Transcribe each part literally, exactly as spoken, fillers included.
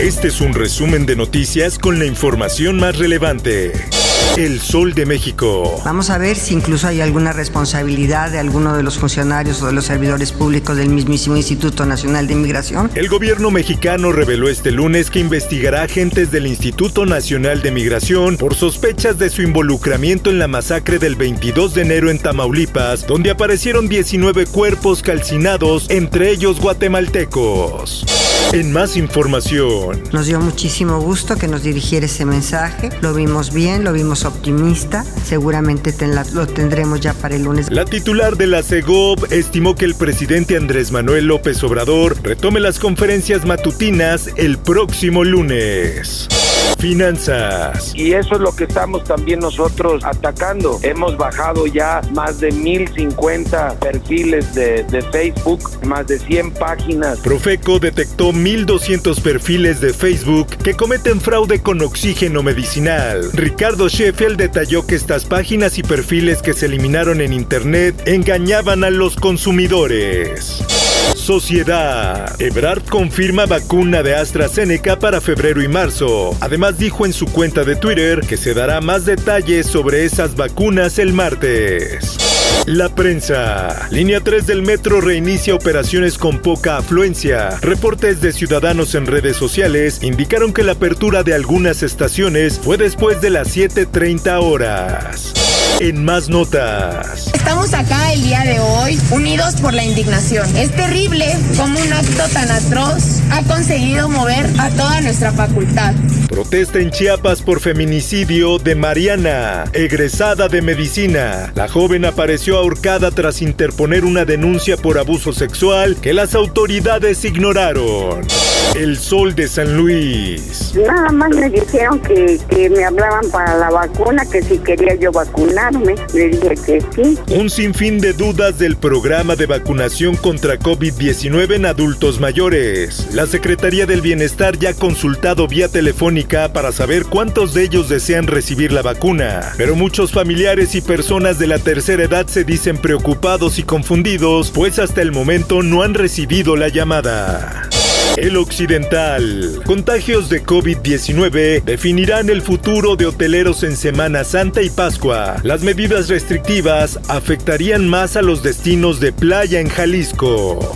Este es un resumen de noticias con la información más relevante. El Sol de México. Vamos a ver si incluso hay alguna responsabilidad de alguno de los funcionarios o de los servidores públicos del mismísimo Instituto Nacional de Migración. El gobierno mexicano reveló este lunes que investigará agentes del Instituto Nacional de Migración por sospechas de su involucramiento en la masacre del veintidós de enero en Tamaulipas, donde aparecieron diecinueve cuerpos calcinados, entre ellos guatemaltecos. En más información. Nos dio muchísimo gusto que nos dirigiera ese mensaje. Lo vimos bien, lo vimos optimista. Seguramente ten la, lo tendremos ya para el lunes. La titular de la Segov estimó que el presidente Andrés Manuel López Obrador retome las conferencias matutinas el próximo lunes. Finanzas. Y eso es lo que estamos también nosotros atacando. Hemos bajado ya más de mil cincuenta perfiles de, de Facebook, más de cien páginas. Profeco detectó mil doscientos perfiles de Facebook que cometen fraude con oxígeno medicinal. Ricardo Sheffield detalló que estas páginas y perfiles que se eliminaron en internet engañaban a los consumidores. Sociedad. Ebrard confirma vacuna de AstraZeneca para febrero y marzo. Además dijo en su cuenta de Twitter que se dará más detalles sobre esas vacunas el martes. La prensa. Línea tres del metro reinicia operaciones con poca afluencia. Reportes de ciudadanos en redes sociales indicaron que la apertura de algunas estaciones fue después de las siete treinta horas. En más notas. Estamos acá el día de hoy, unidos por la indignación. Es terrible cómo un acto tan atroz ha conseguido mover a toda nuestra facultad. Protesta en Chiapas por feminicidio de Mariana, egresada de medicina. La joven apareció ahorcada tras interponer una denuncia por abuso sexual que las autoridades ignoraron. El Sol de San Luis. Nada más me dijeron que, que me hablaban para la vacuna, que si quería yo vacunarme. Le dije que sí. Un sinfín de dudas del programa de vacunación contra covid diecinueve en adultos mayores. La Secretaría del Bienestar ya ha consultado vía telefónica para saber cuántos de ellos desean recibir la vacuna. Pero muchos familiares y personas de la tercera edad se dicen preocupados y confundidos, pues hasta el momento no han recibido la llamada. El Occidental. Contagios de covid diecinueve definirán el futuro de hoteleros en Semana Santa y Pascua. Las medidas restrictivas afectarían más a los destinos de playa en Jalisco.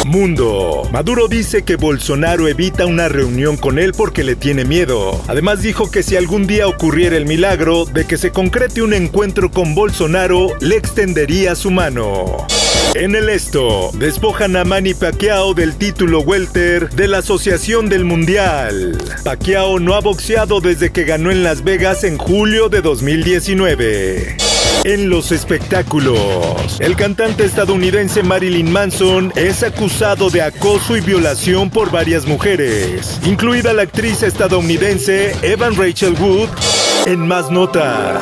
Mundo. Maduro dice que Bolsonaro evita una reunión con él porque le tiene miedo. Además dijo que si algún día ocurriera el milagro de que se concrete un encuentro con Bolsonaro, le extendería su mano. En el esto, despojan a Manny Pacquiao del título welter de la Asociación del Mundial. Pacquiao no ha boxeado desde que ganó en Las Vegas en julio de dos mil diecinueve. En los espectáculos, el cantante estadounidense Marilyn Manson es acusado de acoso y violación por varias mujeres, incluida la actriz estadounidense Evan Rachel Wood. En más notas.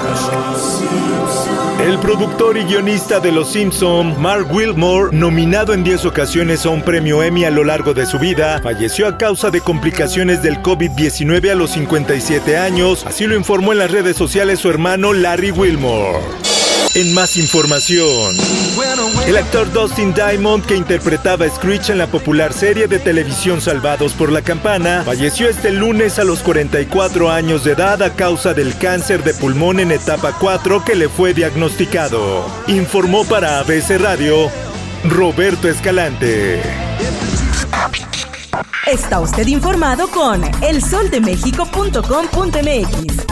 El productor y guionista de Los Simpson, Mark Wilmore, nominado en diez ocasiones a un premio Emmy a lo largo de su vida, falleció a causa de complicaciones del covid diecinueve a los cincuenta y siete años, así lo informó en las redes sociales su hermano Larry Wilmore. En más información, el actor Dustin Diamond, que interpretaba a Screech en la popular serie de televisión Salvados por la Campana, falleció este lunes a los cuarenta y cuatro años de edad a causa del cáncer de pulmón en etapa cuatro que le fue diagnosticado. Informó para A B C Radio, Roberto Escalante. Está usted informado con el sol de méxico punto com punto m x.